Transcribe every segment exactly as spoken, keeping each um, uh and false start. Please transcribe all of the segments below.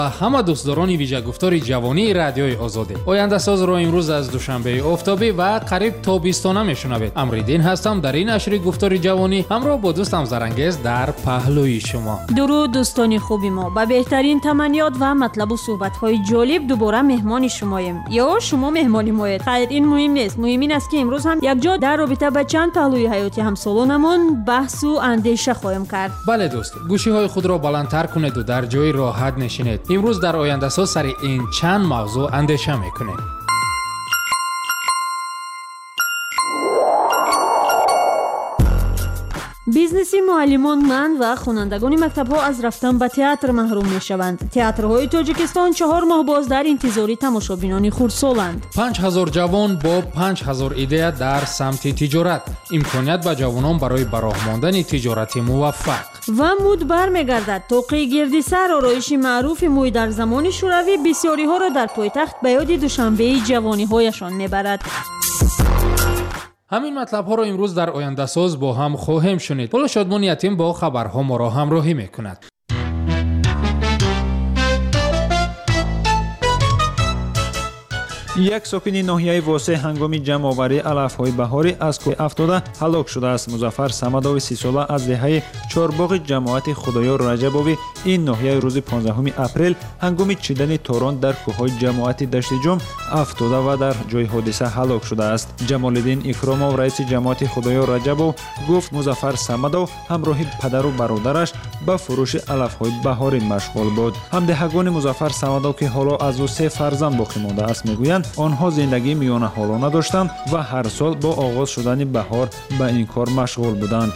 همه دوستداران ویژه گفتار جوانی رادیوی آزاده. آینده ساز رو امروز از دوشنبه آفتابی و قریب تابستانه میشنوید. امریدین هستم در این نشر گفتار جوانی همراه با دوستم زرنگز در پهلوی شما. درود دوستان خوبی ما. با بهترین تمنیات و مطلب و صحبت‌های جالب دوباره مهمان شماییم یا شما مهمان مایید. خیر این مهم نیست. مهم این است که امروز هم یک جا در رابطه با چند پهلوی حیاتی همسالانمون بحث و اندیشه خواهیم کرد. بله دوست، گوشی‌های خود را بلندتر کنید و در جای راحت نشینید. امروز در آینده ساز سر این چند موضوع اندیشه میکنیم. بیزنسی معلمان من و خوانندگان مکتب‌ها از رفتن به تئاتر محروم می‌شوند. تئاترهای تاجیکستان چهار ماه باز در انتظار تماشابینان خردسالند. پنج هزار جوان با پنج هزار ایده در سمت تجارت. امکانیت به جوانان برای براه ماندن تجارت موفق. و مود برمیگردد. توقیع گردسر آرایشی معروف موی در زمان شوروی بسیاری ها را در پایتخت به یاد دوشنبه جوانی‌هایشان میبرد. همین مطلب ها رو امروز در آینده ساز با هم خواهیم شنید. پول شادمان یتیم با خبرها ما را همراهی میکند. یک ساکن ناحیه واسه هنگام جمع‌آوری علف‌های بهاری از کوه افتاده هلاک شده است. مظفر صمدوی سی ساله از دهه چهارباغ جماعت خدایار رجبوی این ناحیه روز پانزدهم اپریل هنگام چیدن توران در کوه‌های جماعت دشت جم افتاده و در جای حادثه هلاک شده است. جمال‌الدین اکرامov رئیس جماعت خدایار رجبو گفت مظفر صمدو همراه پدر و برادرش به فروش علف‌های بهاری مشغول بود. همدهگان مظفر صمدو که حالا از او سه فرزند باقی مانده است میگویند آنها زندگی میانه حالانه داشتند و هر سال با آغاز شدن بهار به این کار مشغول بودند.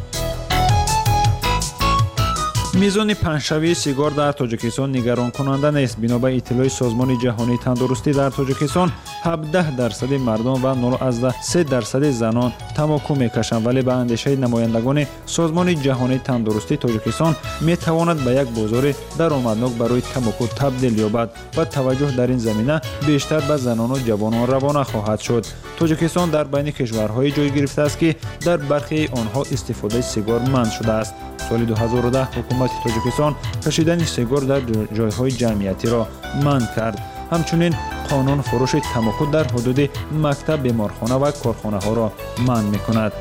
میزان پنجشوی سیگار در تاجیکستان نگران کننده نیست. بنا به اطلاع سازمان جهانی تندرستی در تاجیکستان هفده درصد مردان و نود و سه درصد زنان تماکو میکشند، ولی به اندیشه نمایندگان سازمان جهانی تندرستی تاجیکستان میتواند به یک بازار درآمدناک برای تماکو تبدیل یابد و توجه در این زمینه بیشتر به زنان و جوانان روانه خواهد شد. تاجیکستان در بین کشورهای جای گرفته است که در برخی آنها استفاده سیگار منع شده است. سال دو هزار و ده حکومت تاجیکستان کشیدن سیگار در جایهای جمعیتی را منع کرد. همچنین قانون فروش تماکو در حدود مکتب، بیمارخانه و کارخانه ها را منع می‌کند.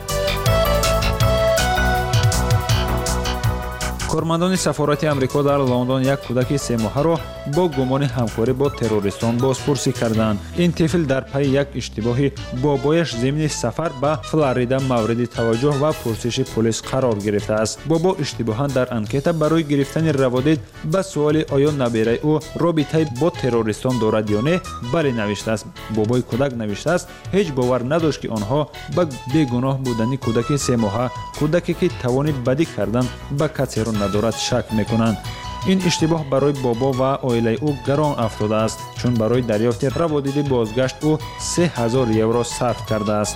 کارمندان سفارت امریکا در لندن یک کودک سه ماهه را با گمان همکاری با تروریستان بازپرسی کردند. این طفل در پی یک اشتباه بابایش ضمن سفر به فلوریدا مورد توجه و پرسش پلیس قرار گرفته است. بابا اشتباها در انکت برای گرفتن روادید به سوال آیا نبیره او رابطه با تروریستان دارد یا نه بله نوشته است. بابای کودک نوشته است هیچ باور نداشت که آنها به بیگناه بودن کودک سه ماهه، کودکی که توان بدی کردن به کسی را ندارد شک میکنند. این اشتباه برای بابا و عائله او گران افتاده است، چون برای دریافت روادید بازگشت او سه هزار یورو صرف کرده است.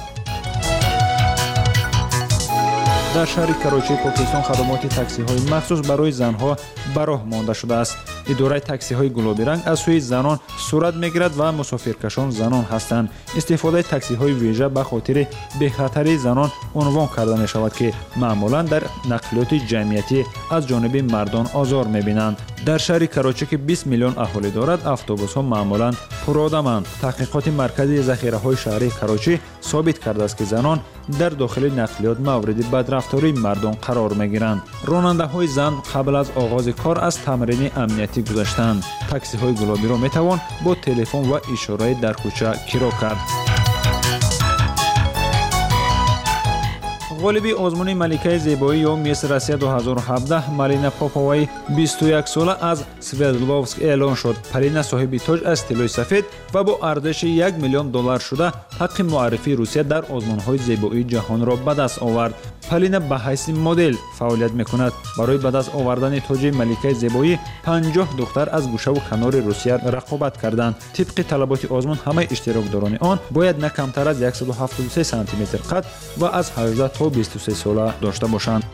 در شهر کراچی پاکستان خدمات تاکسی های مخصوص برای زنها براه مانده شده است. اداره تاکسی های گلابی رنگ از سوی زنان صورت میگیرد و مسافرکشان زنان هستند. استفاده تاکسی های ویژه به خاطر بخطری زنان عنوان کرده می شود که معمولا در نقلیات جمعیتی از جانب مردان آزار میبینند. در شهر کراچی که بیست میلیون اهالی دارد اتوبوس ها معمولا پرآدمند. تحقیقات مرکزی ذخیره های شهری کراچی ثابت کرده است که زنان در داخل نقلیات مورد بدرفتاری مردم قرار میگیرند. راننده های زن قبل از آغاز کار از تمرین امنیتی گذشتند. تاکسی های گلابی را میتوان با تلفن و اشاره در کوچه کرا کرد. غالبی آزمون ملکه زیبایی یا میس روسیه دو هزار و هفده مالینا پاپووای بیست و یک ساله از سوردلوفسک اعلان شد. پالینا صاحب تاج از طلای سفید و با ارزش یک میلیون دلار شده حق معرفی روسیه در آزمون‌های زیبایی جهان را به دست آورد. پالینا به حیث مدل فعالیت میکند. برای به دست آوردن تاج ملکه زیبایی پنجاه دختر از گوشه و کنار روسیه رقابت کردند. طبق طلبات آزمون همه اشتراکداران آن باید نه کمتر از صد و هفتاد و سه سانتی متر قد و از هجده تا بیست و سه ساله داشته باشند.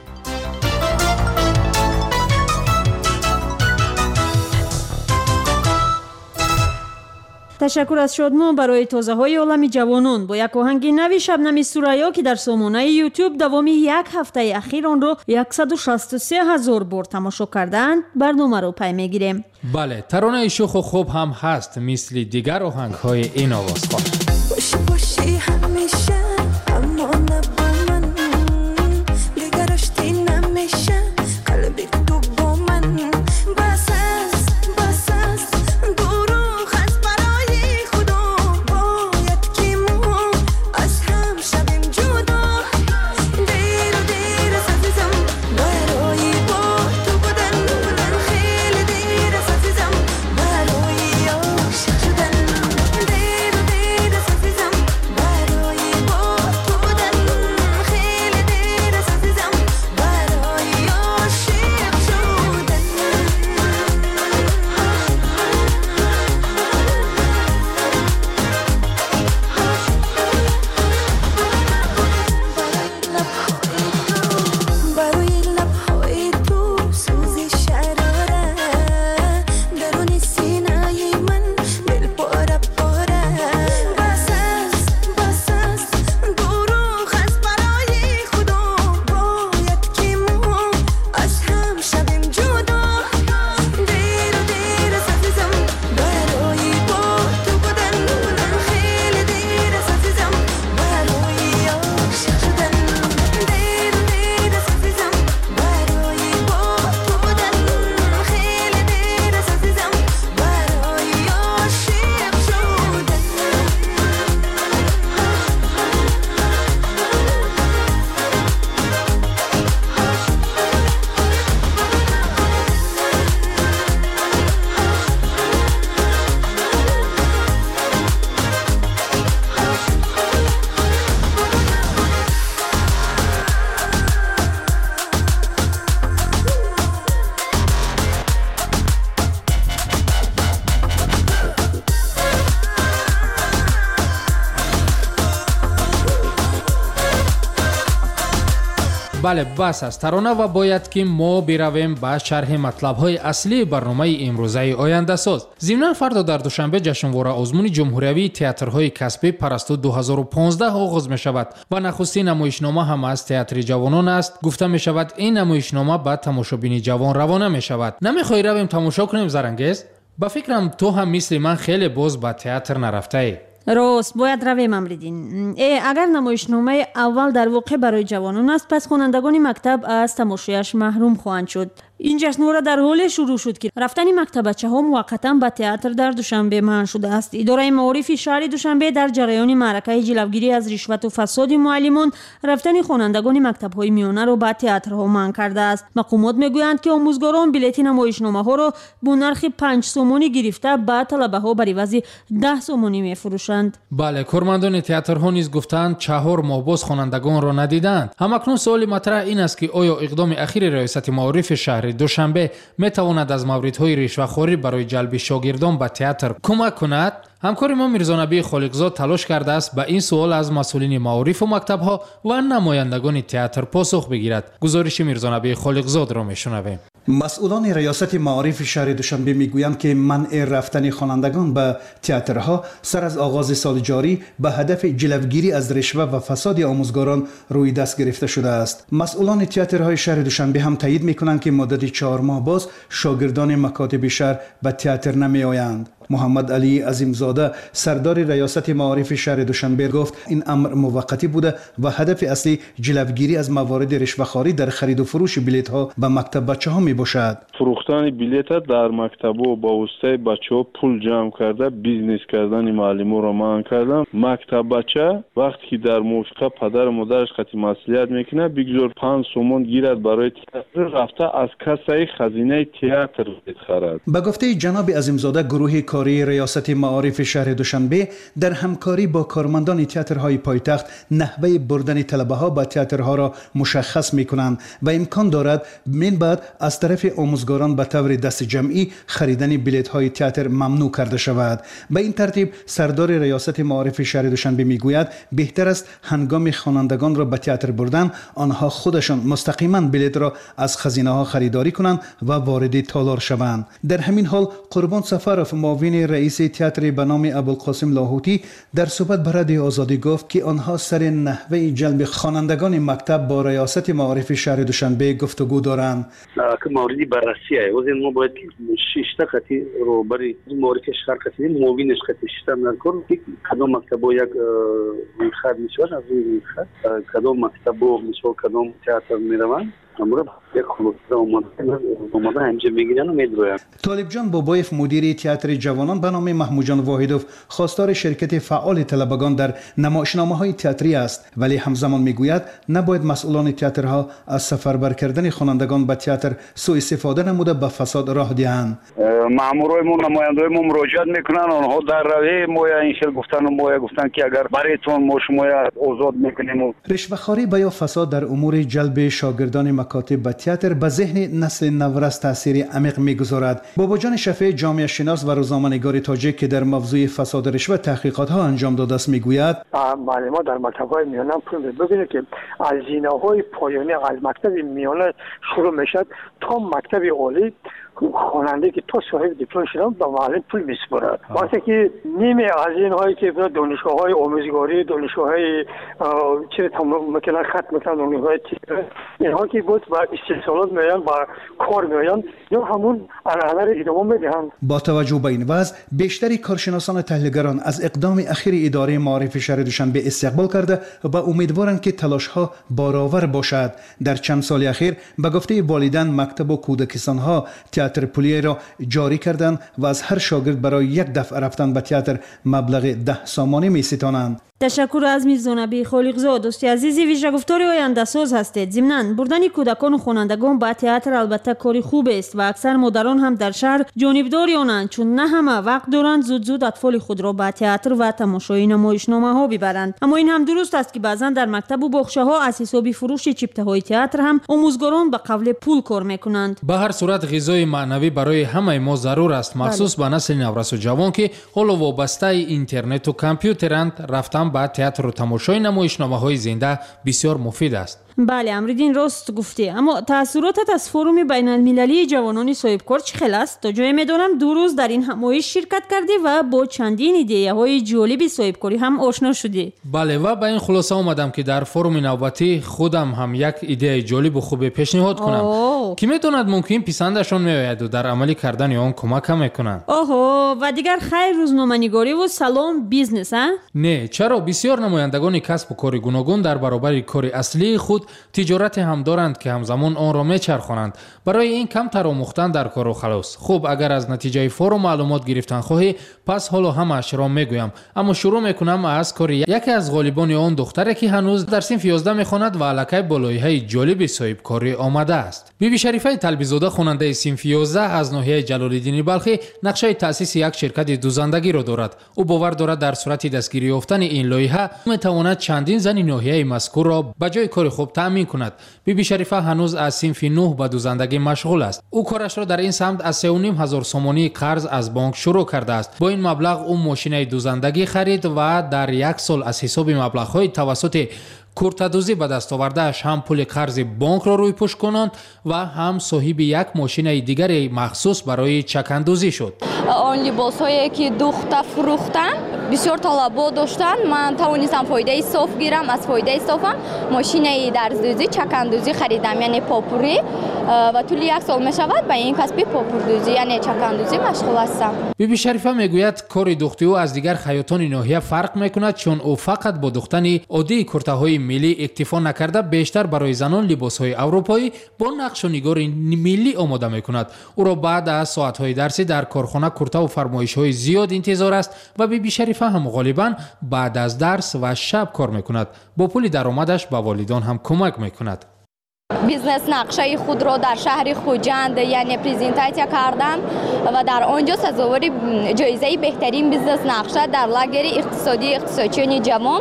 تشکر از شادمان برای توضیح های عالم جوانان. با یک آهنگ نوی شبنم سوریا که در سامانه یوتیوب دوامی یک هفته اخیر آن را صد و شصت و سه هزار بار تماشا کردند، برنامه را پی میگیریم. بله، ترانه شوخ و خوب هم هست مثل دیگر آهنگ های این آوازخوان. باشی باشی همیشه اما نه با من، دیگر اشتی نمیشه قلبی تو با من. بس است بس است دروغ است برای خودم، باید که ما از هم شویم جدا. دیر و دیر است عزیزم برای با تو بودن، خیلی دیر است عزیزم برای عاشق شدن. دیر و دیر است عزیزم برای با تو بودن، خیلی دیر است عزیزم برای عاشق شدن. برای لب‌های تو سوز شراره، درون سینه من دل پاره پاره. بس است بس است دروغ است برای خودم، باید که ما از هم شویم جدا. دیر و دیر است عزیزم برای با تو بودن، خیلی دیر است عزیزم برای عاشق شدن. دیر و دیر است عزیزم برای با تو بودن، خیلی دیر است عزیزم برای عاشق شدن. بله، بس است ترانه و باید که ما برویم با شرح مطلب های اصلی برنامه امروزه آینده ساز. ضمناً فردا در دوشنبه جشنواره آزمون جمهوریوی تئاترهای کسبی پرستو دو هزار و پانزده آغاز می شود و نخستین نمایشنامه هم از تئاتر جوانان است. گفته می شود این نمایشنامه به تماشابین جوان روانه می شود. نمیخوای رویم تماشا کنیم زرنگیز؟ با فکرم تو هم مثل من خیلی باز به تئاتر نرفته ای. راست، باید رویم امریدین. اگر نمایشنامه اول در واقع برای جوانان است، پس خوانندگان مکتب از تماشایش محروم خواهند شد. این جشنواره در حال شروع شد که رفتن مکتب بچه‌ها موقتا به تئاتر در دوشنبه منع شده است. اداره معارف شهر دوشنبه در جریان معرکه جلوگیری از رشوت و فساد معلمان رفتن خوانندگان مکتب‌های میانه را به تئاترها منع کرده است. مقامات میگویند که آموزگاران بلیط نمایشنامه‌ها را با نرخ پنج سومانی گرفته به طلبه‌ها بر عوض ده سومانی می‌فروشند. بله، کارمندان تئاترها نیز گفتند چهار ماه باز خوانندگان را ندیدند. همکنون سوال مطرح این است که آیا اقدام اخیر ریاست معارف شهر دوشنبه میتواند از موردهای رشوه‌خوری برای جلب شاگردان به تئاتر کمک کند؟ همکار ما میرزا نبی خالقزاد تلاش کرده است به این سوال از مسئولین معارف و مکتب‌ها و نمایندگان تئاتر پاسخ بگیرد. گزارش میرزا نبی خالقزاد را میشنویم. مسئولان ریاست معارف شهر دوشنبه میگویند که منع رفتن خوانندگان به تئاترها سر از آغاز سال جاری به هدف جلوگیری از رشوه و فساد آموزگاران روی دست گرفته شده است. مسئولان تئاترهای شهر دوشنبه هم تایید میکنند که مدت چهار ماه باز شاگردان مکاتب شهر به تئاتر نمیآیند. محمد علی عظیمزاده سردار ریاست معارف شهر دوشنبه گفت این امر موقتی بوده و هدف اصلی جلوگیری از موارد رشوه‌خواری در خرید و فروش بلیط ها به مکتب بچه ها می باشد. فروختن بلیط در مکتب و با واسطه بچه ها پول جمع کرده بیزنس کردن معلم را منع کردن. مکتب بچه وقتی که در موافقه پدر و مادرش خط مسئولیت میکنه بگذار پنج سومون گیرد برای تئاتر رفته از کسای خزینه تئاتر خرید. به گفته جناب عظیمزاده گروه کاری ریاست معارف شهر دوشنبه در همکاری با کارمندان تئاترهای پایتخت نحوه بردن طلبه ها به تئاترها را مشخص می کنند و امکان دارد من بعد از طرف آموزگاران به طور دست جمعی خریدن بلیط های تئاتر ممنوع کرده شود. به این ترتیب سردار ریاست معارف شهر دوشنبه می گوید بهتر است هنگام خوانندگان را به تئاتر بردن آنها خودشان مستقیما بلیط را از خزینه ها خریداری کنند و وارد تالار شوند. در همین حال قربان سفرов معاون معاون رئیس تئاتر به نام ابوالقاسم لاهوتی در صحبت به رادیو آزادی گفت که آنها سر نحوه جلب خوانندگان مکتب با ریاست معارف شهر دوشنبه گفتگو دارند. که موردی بررسی است. ولی ما باید شش تا خطی رو برای معارف شهر خطی معاونش خطی شش نکن که کدام مکتب یک خط میشه از این خط کدام مکتب میشه کدام تئاتر میروند. طالب جان بابایف مدیر تئاتر جوانان به نام محمود جان واحدوف خواستار شرکت فعال طلبگان در نمایشنامه‌های تئاتری است، ولی همزمان میگوید نباید مسئولان تئاترها از سفربر کردن خوانندگان به تئاتر سوء استفاده نموده به فساد راه دهند. مامورایمون نماینده‌ایمون مراجعت میکنن، آنها در روی مویا این شل گفتن و مویا گفتن که اگر برایتون ما شما آزاد میکنیم. رشوه‌خواری و یا فساد در امور جلب شاگردان مکاتب به تئاتر به ذهن نسل نورست تاثیر عمیق میگذارد. بابا جان شفیع جامعه شناس و روزنامه‌نگار تاجیک که در موضوع فساد رشوه تحقیقات ها انجام داده است میگوید معلمان در مکتب‌های میانه ببینید که از زینه‌های پایانی از مکتب میانه شروع میشد تا مکتب عالی خواننده که تو صاحب دیپلم شدن به معلم پول میسپرد. وقتی که نیمه از اینهایی که دانشگاه‌های آموزگاری، دانشگاه‌های چه تمام مثلا خط مثلا دانشگاه‌های اینها که بود با استثمارات میان با کار میان یا همون ارائه ادامه میدهند. با توجه به این وضع بیشتری کارشناسان تحلیلگران از اقدام اخیر اداره معارف شهر دوشنبه استقبال کرده و امیدوارند که تلاش‌ها بارآور باشد. در چند سال اخیر به گفته والدین مکتب و کودکستان‌ها تئاتر پولی را جاری کردند و از هر شاگرد برای یک دفعه رفتن به تئاتر مبلغ ده سامانه می ستانند. تشکر از میزون ابی خالقزاد. دوستی عزیزی ویژه گفتار آینده ساز هستید. ضمناً بردن کودکان و خوانندگان به تئاتر البته کاری خوب است و اکثر مادران هم در شهر جانبداری آنند، چون نه همه وقت دارند زود زود اطفال خود را به تئاتر و تماشای نمایشنامه ها ببرند. اما این هم درست است که بعضا در مکتب و باغچه ها از حساب فروش چیپته های تئاتر هم آموزگاران به قبل پول کار میکنند. به هر صورت غذای معنوی برای همه ما ضرور است، مخصوص به نسل نورس و جوان که حالا وابسته اینترنت و کامپیوترند. رفتن با تئاتر و تماشای نمایشنامه‌های زنده بسیار مفید است. بله امریدین راست گفتی. اما تاثیراتت از فروم بین المللی جوانان صاحبکار چه خیلی است؟ تا جای میدانم دو روز در این نمایش شرکت کردی و با چندین ایده های جالب صاحبکاری هم آشنا شدی. بله و به این خلاصه آمدم که در فروم نوبتی خودم هم یک ایده جالب و خوب پیشنهاد کنم اوه. که میتوند ممکن پسندشان میآید و در عملی کردن آن کمک هم میکنند. اوه و دیگر خیر روزنامه‌نگاری و سلام بیزنس ها؟ نه، چرا بسیار نمایندگان کسب و کار گوناگون در برابر کار اصلی خود تجارت هم دارند که همزمان آن را میچرخانند. برای این کمتر آموختن در کار و خلاص. خوب اگر از نتیجه فروم معلومات گرفتن خواهی پس حالا همش را میگویم، اما شروع میکنم از کار یکی از غالبان آن دختری که هنوز در صنف یازده میخواند و الکی بالایی‌های جالب صاحب کاری آمده است. بیبی شریفه طلبی‌زاده خواننده صنف یازده از ناحیه جلال‌الدین بلخی نقشه تأسیس یک شرکت دوزندگی را دارد. او باور دارد در صورت دستگیری یافتن این لایحه میتواند چندین زن ناحیه مذکور را به جای کار خوب تامین کند. بیبی شریفه هنوز از صنف نه به دوزندگی مشغول است. او کارش را در این سمت از سه و نیم هزار سومانی قرض از بانک شروع کرده است. با این مبلغ او ماشین دوزندگی خرید و در یک سال از حساب مبلغ‌های توسط کورتادوزی به دست آورده‌اش هم پول قرض بانک را روی پوش کنند و هم صاحب یک ماشین دیگر مخصوص برای چکندوزی شد. آن لباس‌هایی که دوخته فروختن بسیار طلبات داشتن. من توانستم فایده صاف گیرم. از فایده صافم ماشین درزدوزی چکندوزی خریدم، یعنی پاپوری، و طول یک سال میشود به این کسب پاپوردوزی یعنی چکندوزی مشغول هستم. بیبی شریفه میگوید کار دوختی او از دیگر خیاطان ناحیه فرق میکند، چون او فقط با دوختن عادی کرته‌های ملی اکتفا نکرده بیشتر برای زنان لباس‌های اروپایی با نقش و نگار ملی آماده میکند. او را بعد از ساعت‌های درسی در کارخانه کرته و فرمایش‌های زیاد انتظار است و بیبی شریفه هم غالباً بعد از درس و شب کار میکند. با پول درآمدش به والدان هم کمک میکند. بیزنس نقشه خود را در شهر خوجند یعنی پریزنتاسیا کردم و در آنجا سزاوار جایزه بهترین بیزنس نقشه در لاگر اقتصادی اقتصادچیان جوان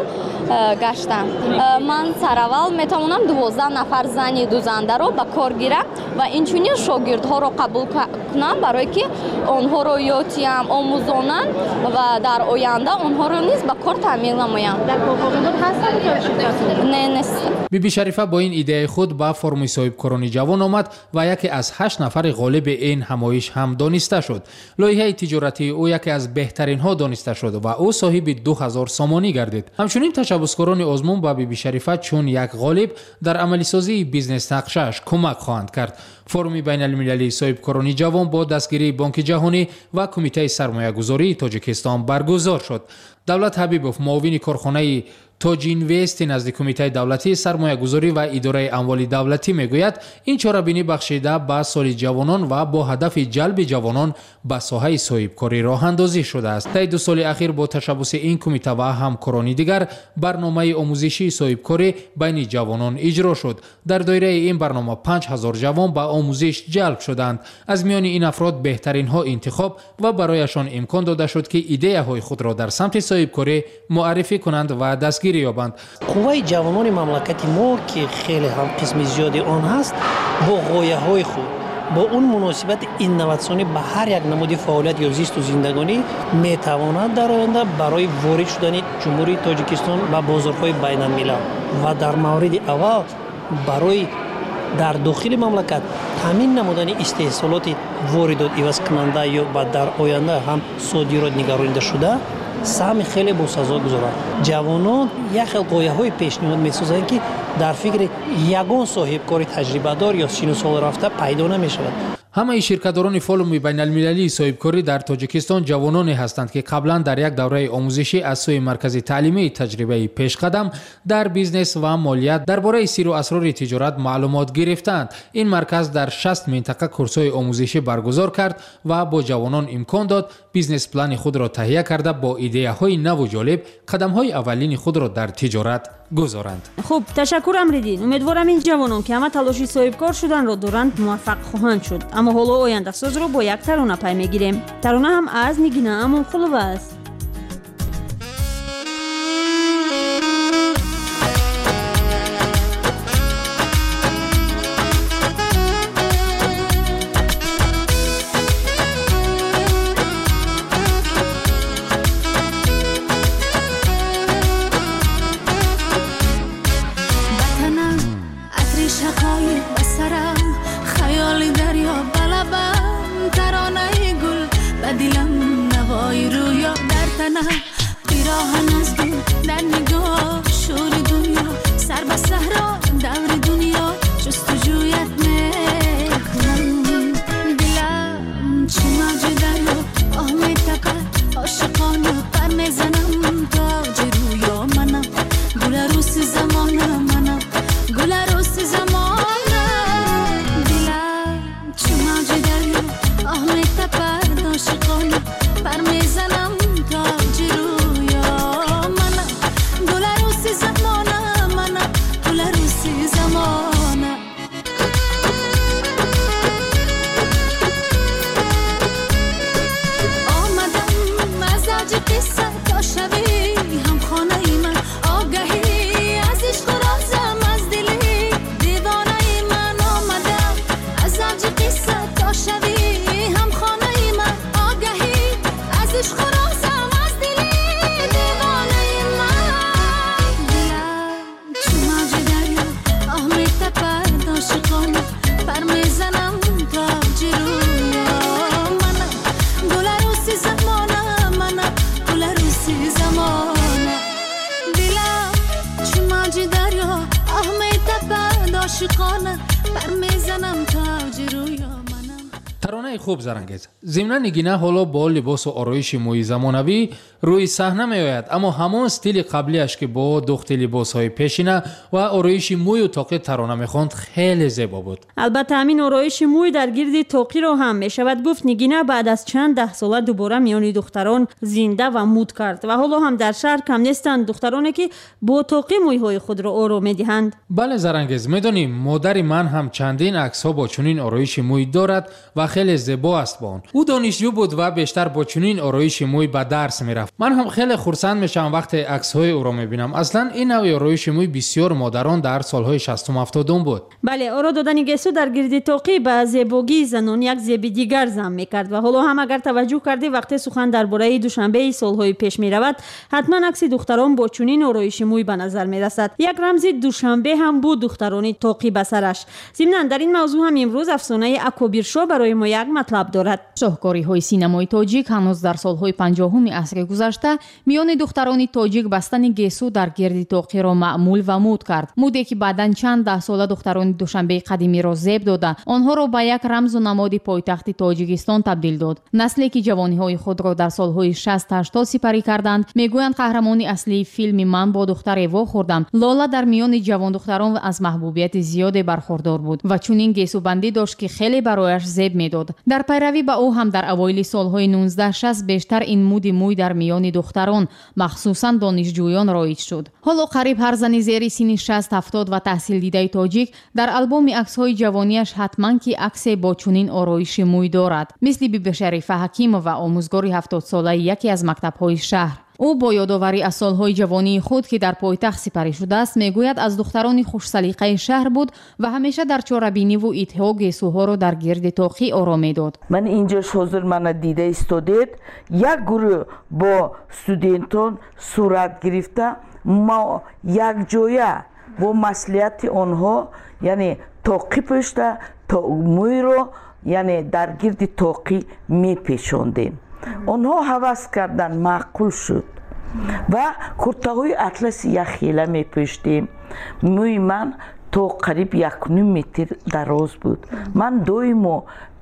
гаштам. Ман сараввал метавонам дувоздаҳ нафар зани дузандаро ба кор гирам ва инчунин шогирдҳоро қабул кунам барое ки онҳоро ётиям, омӯзонам ва дар оянда онҳоро низ ба кор таъмин намоям. Дар корхонаҳо ҳастанд? Не, нест. биби Шарифа бо ин идеяи худ ба форуми соҳибкорони ҷавон омад ва яке аз ҳашт нафари ғолиби ин ҳамоиш ҳам дониста шуд. лоиҳаи тиҷоратии ӯ яке аз беҳтаринҳо дониста шуд ва ӯ соҳиби ду ҳазор сомонӣ гардид. ҳамчунин ташаббускорони озмун ба биби Шарифа чун як ғолиб дар амалисозии бизнес нақшааш кӯмак хоҳанд кард. форуми байналмилалии соҳибкорони ҷавон бо дастгирии Бонки ҷаҳонӣ ва Кумитаи сармоягузории Тоҷикистон баргузор шуд. Давлат Ҳабибов, муовини корхонаи Тоҷинвести назди Кумитаи давлатии сармоягузорӣ ва идораи амволи давлатӣ мегӯяд, ин чорабинӣ бахшида ба соли ҷавонон ва бо ҳадафи ҷалби ҷавонон ба соҳаи соҳибкорӣ роҳандозӣ шудааст. таи ду соли ахир бо ташаббуси ин кумита ва ҳамкорони дигар барномаи омӯзишии соҳибкорӣ байни ҷавонон иҷро шуд. дар доираи ин барнома панҷ ҳазор ҷавон ба омӯзиш ҷалб шуданд. аз миёни ин афрод беҳтаринҳо интихоб ва барояшон имкон дода шуд ки идеяҳои худро дар самти соҳибкорӣ муаррифӣ кунанд ва дастгирӣ ёбанд. қувваи ҷавонони мамлакати мо ки хеле ҳам қисми зиёди он ҳаст, бо ғояҳои худ, бо он муносибати инноватсионӣ ба ҳар як намуди фаъолият ё зисту зиндагонӣ метавонад дар оянда барои ворид шудани ҷумҳурии Тоҷикистон ба бозорҳои байналмилал ва дар мавриди аввал барои дар дохили мамлакат тамин намудани истеҳсолоти воридот ивазкунанда ё ба дар оянда ҳам содирот нигаронида шуда сами хеле босазо гузоранд. ҷавонон як хел ғояҳои пешниҳод месозанд ки дар фикри ягон соҳибкори таҷрибадор ё сину солрафта пайдо намешавад. ҳамаи ширкатдорони форуми байналмилалии соҳибкорӣ дар Тоҷикистон ҷавононе ҳастанд ки қаблан дар як давраи омӯзишӣ аз сӯи маркази таълимии таҷрибаи пешқадам дар бизнес ва молият дар бораи сирру асрори тиҷорат маълумот гирифтаанд. ин марказ дар шаст минтақа курсҳои омӯзишӣ баргузор кард ва бо ҷавонон имкон дод бизнес плани худро таҳия карда бо идеяҳои наву ҷолиб қадамҳои аввалини худро дар тиҷорат гузоранд. хуб, ташаккур Амриддин. умедворам ин ҷавонон ки ҳама талоши соҳибкор шуданро доранд муваффақ хоҳанд шуд. аммо ҳоло ояндасозро бо як тарона пай мегирем. тарона ҳам аз Нигина Амонқулова аст. таронаи хуб Зарангез. Зимна Нигина ҳоло бо либосу ороиши мӯи замонавӣ рӯи саҳна меояд, аммо ҳамон стили қаблиаш ки бо духти либосҳои пешина ва ороиши мӯю тоқӣ тарона мехонд хеле зебо буд. албатта ҳамин ороиши мӯй дар гирди тоқиро ҳам мешавад гуфт Нигина баъд аз чанд даҳсола дубора миёни духтарон зинда ва муд кард ва ҳоло ҳам дар шаҳр кам нестанд духтароне ки бо тоқӣ мӯйҳои худро оро медиҳанд. бале Зарангез, медонем модари ман ҳам чандин аксҳо бо чунин ороиши мӯй дорад ва хеле زیبا است با اون. او دانشجو بود و بیشتر با چنین آرایش موی به درس میرفت. من هم خیلی خرسند میشم وقتی عکس‌های او را میبینم. اصلا این نوع آرایش موی بسیار مدرن در سالهای شصت و هفتاد بود. بله، آرا دادن گیسو در گردی توقی به زیبایی زنان یک زیبی دیگر زم میکرد و حالا هم اگر توجه کردی وقتی سخن درباره دوشنبه سالهای پیش میرود حتما عکس دختران با چنین آرایش موی به نظر میرسد. یک رمزی دوشنبه هم بود دخترانی توقی به سرش. ضمناً در این موضوع هم امروز افسانه اکوبیرشو برای ما یک مطلب دارد. شاهکاری‌های سینمای تاجیک هنوز در سالهای پنجاهم عصر گذشته میان دختران تاجیک بستن گیسو در گردی توقی را معمول و مود کرد. مودی که بعداً چند ده ساله دختران دوشنبه قدیمی را زیب داده آنها را به یک رمز و نماد پایتخت تاجیکستان تبدیل داد. نسلی که جوانی‌های خود را در سالهای شصت هشتاد سپری کردند میگویند قهرمانی اصلی فیلم من با دختر وا خوردم لالا در میان جوان دختران از محبوبیت زیادی برخوردار بود و چنین گیسو بندی داشت که خیلی برایش زیب میداد. در پیروی به او هم در اوایل سالهای نوزده شصت بیشتر این مود موی در میان دختران مخصوصاً دانشجویان رایج شد. حالا قریب هر زنی زیر سن شصت هفتاد و تحصیل دیده تاجیک در آلبوم عکس‌های جوانیش حتما که عکس با چنین آرایش موی دارد. مثل بیبی شریفه حکیم و آموزگار هفتاد ساله یکی از مکتب‌های شهر. او با یادآوری از سالهای جوانی خود که در پایتخت سپری شده است میگوید از دختران خوش سلیقه شهر بود و همیشه در چاره‌بینی و ایتها گیسوها را در گرد توقی آرام میداد. من اینجا حضور من دیده استودید یک گروه با استودنتان صورت گرفته ما یک جایه با مسئولیت آنها یعنی توقی پشته تا موی رو یعنی در گرد توقی می پیچاندیم. آنها هوس کردن معقول شد و کرتاهای اطلس یک خیله می پشتیم. موی من تا قریب یک نیم متر دراز بود. من دویمو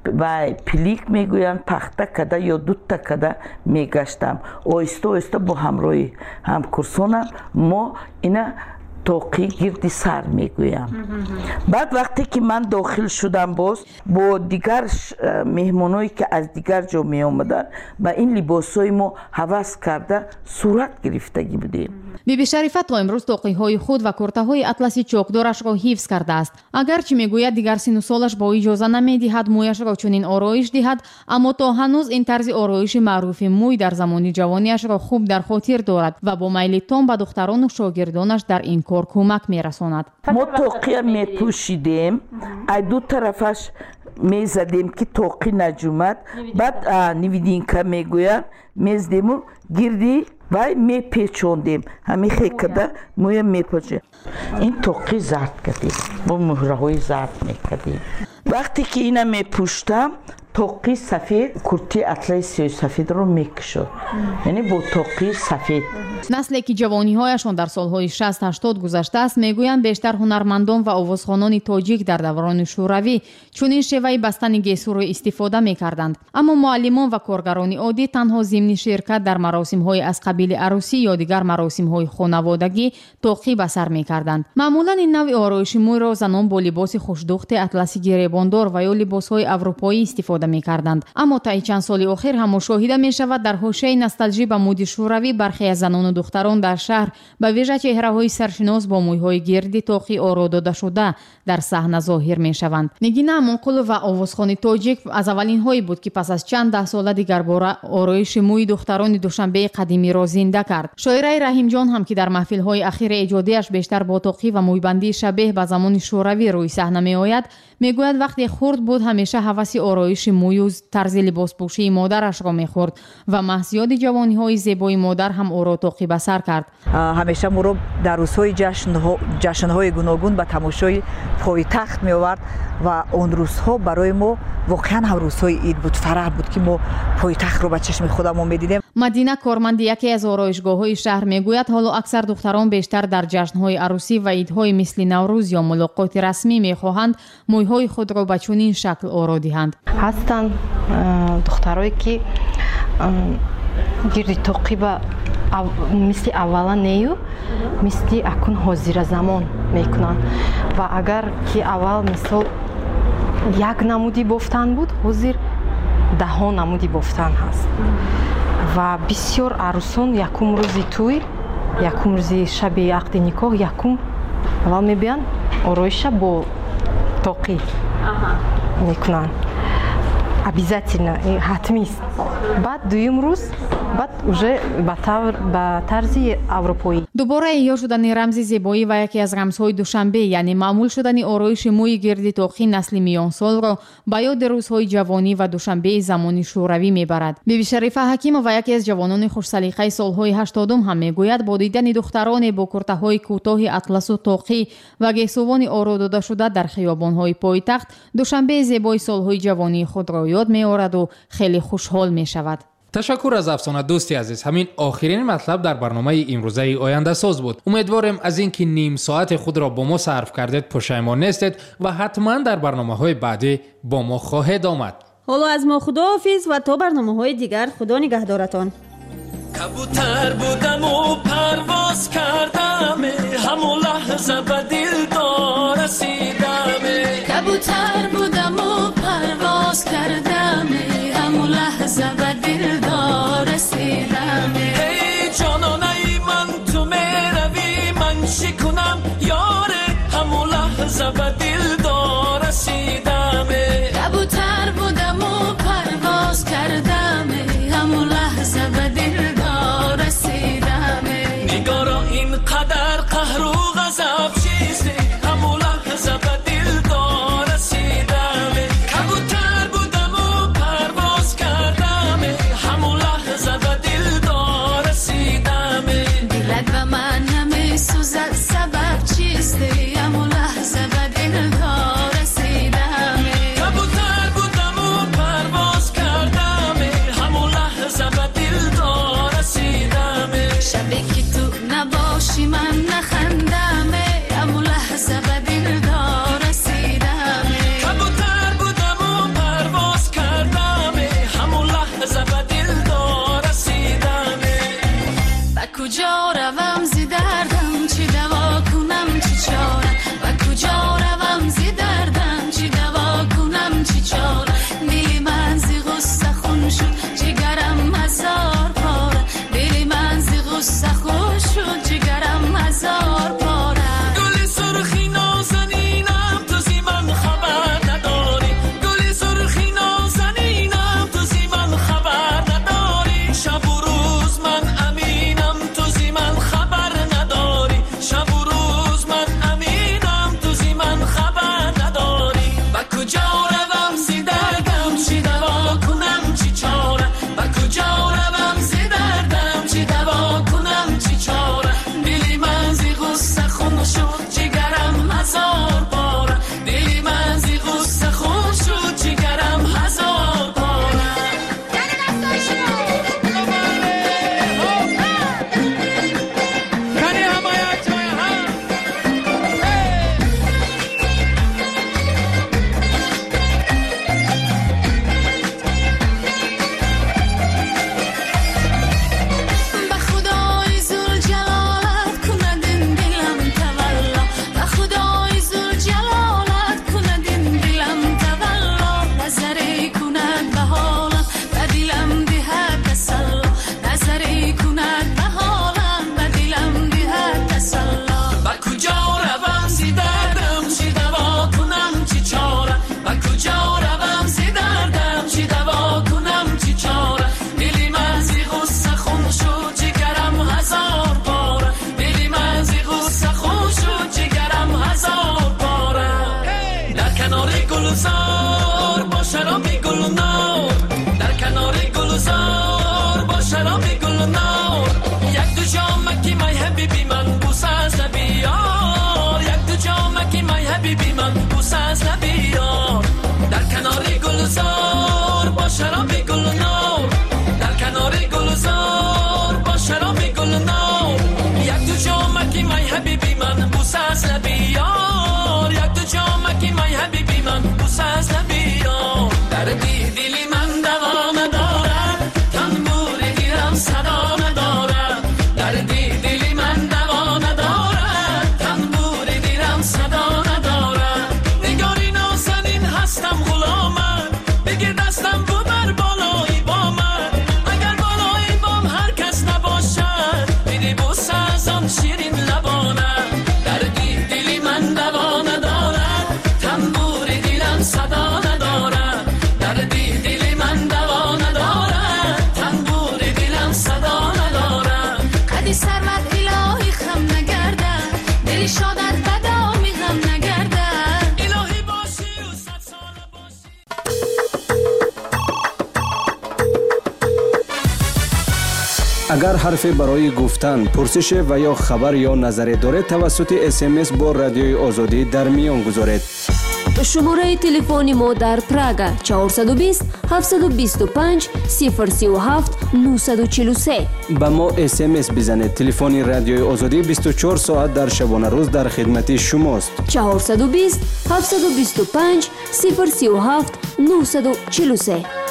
و پلیک میگویند پخته کده یا دوتا کده میگشتم آیسته آیسته با همراهی همکرسانم ما اینا توقی گردی سر میگویم. بعد وقتی که من داخل شدم باز با دیگر مهمانایی که از دیگر جا می آمدن و این لباسای ما هوس کرده صورت گرفتگی بودیم. بیبی شریفه تا امروز توقی های خود و کرته های اطلسی چوکدارش را حفظ کرده است. اگرچه میگوید دیگر سن و سالش با اجازه نمیدهد مویش را چنین آرایش دهد اما تا هنوز این طرز آرایش معروف موی در زمان جوانیش را خوب در خاطر دارد و با میل تام به دختران و شاگردانش در این کار کمک میرساند. ما توقی می پوشیدیم ای دو طرفش می زدیم که توقی نجومد بعد نویدین که می گویم می زدیم و گردی و می پیچوندیم همین خیکده موی می پوشیم. این توقی زرد کردیم با مهره های زرد می کردیم. وقتی که اینا می پوشتم توقی سفید کرتی اطلای سیاه سفید رو میکشد یعنی با توقی سفید. نسلی که جوانی هایشان در سالهای شصت هشتاد گذشته است میگویند بیشتر هنرمندان و آوازخوانان تاجیک در دوران شوروی چنین شیوه بستن گیسو را استفاده میکردند اما معلمان و کارگران عادی تنها ضمن شرکت در مراسم های از قبیل عروسی یا دیگر مراسم های خانوادگی توقی به سر میکردند. معمولا این نوع آرایش موی را زنان با لباس خوشدخت اطلسی گریباندار و یا لباس های اروپایی استفاده میکردند اما تا چند سال اخیر هم مشاهده می شود در حوزه نوستالژی به مد شوروی برخی از زنان و دختران در شهر به ویژه چهره‌های سرشناس با موی‌های گردی توقی آرا داده شده در صحنه ظاهر می شوند. نگینه منقل و آوازخوان تاجیک از اولین هایی بود که پس از چند ده سال دیگر باره آرایش موی دختران دوشنبه قدیمی را زنده کرد. شاعره رحیم جان هم که در محفل‌های اخیر ایجادیش بیشتر با توقی و مویبندی شبیه به زمان شوروی روی صحنه می آید میگوید وقتی خرد بود همیشه هوس آرایش موی و طرز لباس پوشی مادرش را میخورد و محضیاد جوانی های زیبای مادر هم او را توقی به سر کرد. همیشه ما رو در روزهای جشن های گوناگون به تماشای پایتخت می آورد و اون روزها برای ما واقعا هم روزهای عید بود، فرح بود که ما پایتخت رو به چشم خودمون میدیدیم. مدینه کارمند یکی از آرایشگاه های شهر میگوید حالا اکثر دختران بیشتر در جشن های عروسی و عیدهای مثل نوروز یا ملاقات رسمی میخواهند مویهای خود را به چنین شکل آرا دهند. هستند دخترایی که گردی توقی با مثل اولا نیو مثل اکن حاضر زمان میکنن و اگر که اول مثل یک نمودی بافتن بود حاضر ده ها نمودی بافتن هست و بسیار عروسان یکم روزی توی یکم روزی شب عقد نکاح یکم اول میبین آرایش با توقی میکنن обязательно حتمی است. بعد دویم روز بعد уже با طرز اروپایی دوباره احیا شدن رمز زیبایی و یکی از رمزهای دوشنبه یعنی معمول شدن آرایش موی گردی تاخی نسل میان سال را به یاد روزهای جوانی و دوشنبه زمانی شوروی میبرد. بیبی شریفه حکیم و یکی از جوانان خوش سلیقه سالهای هشتادم هم میگوید با دیدن دختران با کرته‌های کوتاه اطلس و تاخی و گیسوان آرا داده شده در خیابان‌های پایتخت دوشنبه زیبای سالهای جوانی خود را یاد می‌آورد و خیلی خوشحال می‌شود. تشکر از افسانه دوستی عزیز. همین آخرین مطلب در برنامه امروزه آینده ساز بود. امیدوارم از اینکه نیم ساعت خود را با ما صرف کردید پشیمان نیستید و حتما در برنامه‌های بعدی با ما خواهید آمد. حالا از ما خداحافظ و تا برنامه‌های دیگر خدا نگهدارتان. کبوتر بودم و پرواز کردم همون لحظه به دلدار رسیدم. کبوتر بودم و پرواز کردم همون لحظه به دلدار رسیدم. ای جانان ای من تو میروی من چی کنم یاره همون لحظه به دلدار رسیدم. کبوتر بودم و پرواز کردم همون لحظه به دلدار رسیدم. نگارا اینقدر قهر و غضب چیزی همون لحظه به دلدار رسیدم. کبوتر بودم و پرواز کردم اگر حرفی برای گفتن، پرسش و یا خبر یا نظری دارید توسط اس ام اس با رادیوی آزادی در میان گذارید. شماره تلفن ما در پراگا چهارصد و بیست هفتصد و بیست و پنج صفر سی و هفت نهصد و چهل و سه. با ما اس ام اس بزنید. تلفن رادیوی آزادی بیست و چهار ساعت در شبانه روز در خدمت شماست. چهارصد و بیست هفتصد و بیست و پنج صفر سی و هفت نهصد و چهل و سه.